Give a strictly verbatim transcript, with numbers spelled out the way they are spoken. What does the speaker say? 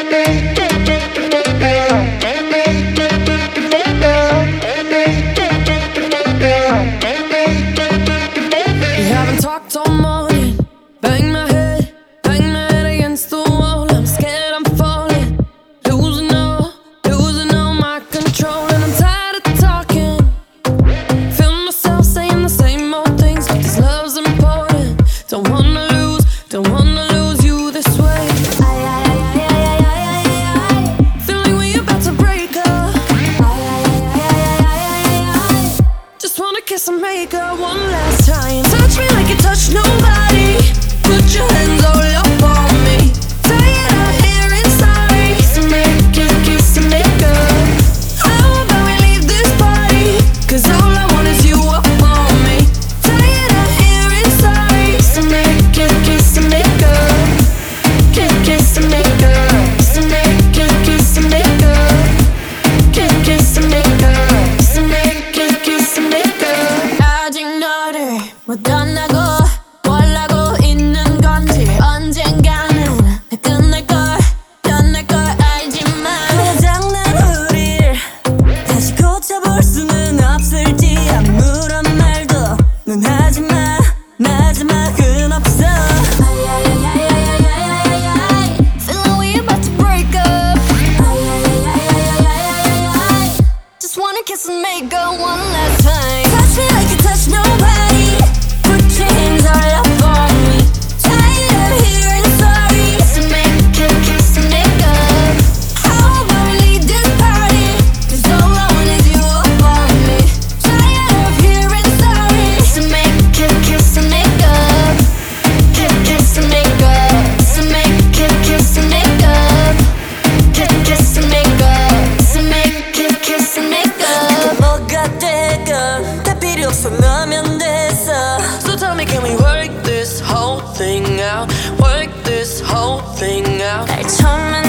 haven't talked all morning. Bang my head, bang my head against the wall. I'm scared I'm falling, losing all, losing all my control. And I'm tired of talking, feel myself saying the same old things, but this love's important. Don't wanna lose, don't wanna lose you this way. Feel like we about to break up. Just wanna kiss and make up one last time. Touch me like you touch nobody. Put your hands all up on me. Tired of hearing sorry. So make it, kiss and make up. How about we leave this party? Cause all I want is you up on me. Tired of hearing sorry. So make it, kiss and make up. Kiss, kiss and make up. So make it, kiss and make up. Kiss, kiss and make up. So make it, kiss and make up. 아직 너를 못 떠나고 뭘 하고 있는 건지 언젠가는 끝날걸, 끝날걸 알지만 고장난 우릴 다시 고쳐볼 수는 없을지 아무런 말도 넌 하지마 마지막은 없어. Feel like we about to break up. Just wanna kiss and make up one last time. Touch me like you touch nobody. Put your hands all up on me. Tired of hearing sorry. So make it, kiss and make up. How about we leave this party? Cause all I want is you up on me. Tired of hearing sorry. So make it, kiss and make up. Kiss, kiss and make up. So make it, kiss and make up. Kiss, kiss and make up. So make it, kiss and make up. 뭐가 되건 다 필요 없어 너면 됐어. So tell me, can we work this whole thing out? Work this whole thing out. 날 처음